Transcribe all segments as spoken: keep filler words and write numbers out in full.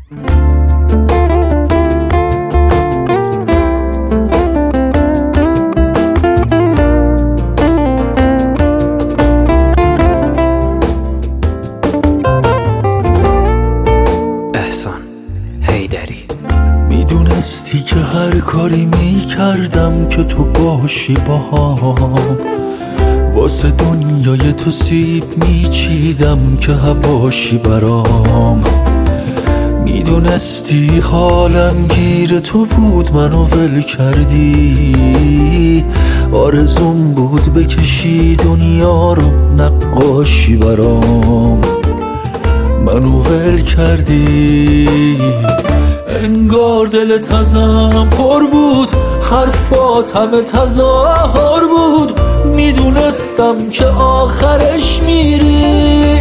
میدونستی که هر کاری میکردم که تو باشی باهام، واسه دنیای تو سیب میچیدم که هواشی برام. میدونستی حالم گیر تو بود، منو ول کردی. آرزوم بود بکشی دنیا رو نقاشی برام، منو ول کردی. انگار دلت ازم پر بود، حرفات همه تظاهر بود. میدونستم که آخرش میری،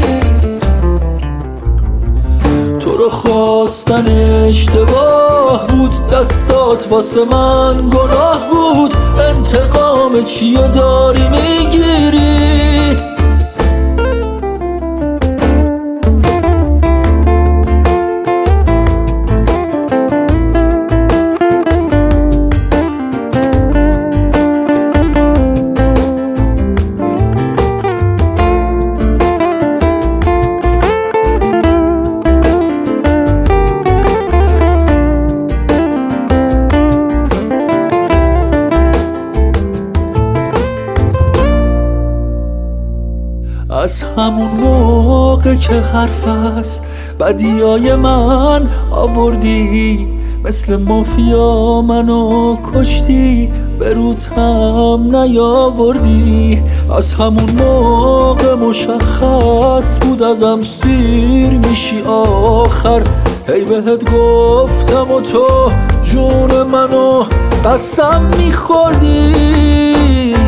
تو رو خواستن اشتباه بود، دستات واسه من گناه بود. انتقام چیه داری میگیری؟ از همون موقع که حرف است بدیای من آوردی، مثل مافیا منو کشتی، به روتم نیاوردی. از همون موقع مشخص بود ازم سیر میشی آخر. هی بهت گفتم و تو جون منو قسم میخوردی.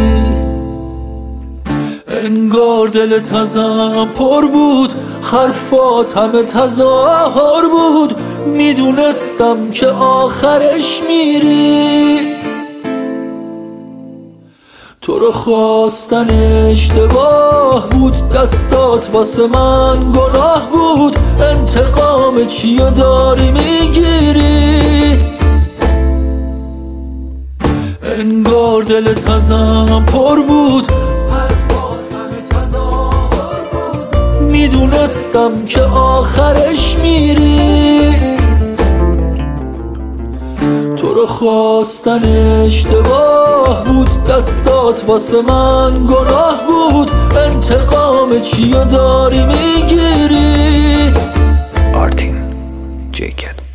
انگار دلت ازم پر بود، حرفات همه تظاهر بود. میدونستم که آخرش میری، تو رو خواستن اشتباه بود، دستات واسه من گناه بود. انتقام چیه داری میگیری؟ انگار دلت ازم پر بود، میدونستم که آخرش میری، تو رو خواستن اشتباه بود، دستات واسه من گناه بود. انتقام چیه داری میگیری؟ آرتین جیکت